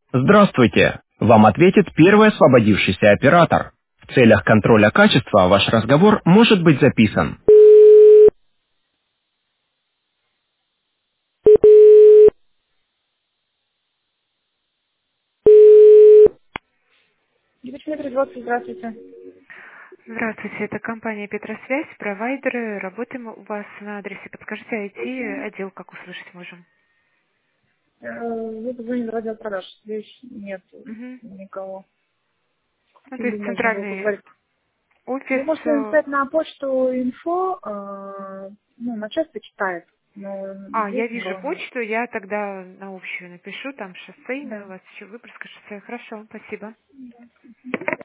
Здравствуйте! Вам ответит первый освободившийся оператор. В целях контроля качества ваш разговор может быть записан. Девочное производство, здравствуйте. Здравствуйте, это компания Петросвязь, провайдеры. Работаем у вас на адресе. Подскажите, IT-отдел, как услышать можем? Вы позвонили в отдел продаж. Здесь нет Мгм. никого. Ну, С то кем бы есть можно было центральный поговорить? офис. Вы можете написать на почту инфо, начальство читает, но Я здесь вижу никого нет. почту, я тогда на общую напишу, там шоссейная Да. у вас еще выпуска шоссе. Хорошо, спасибо.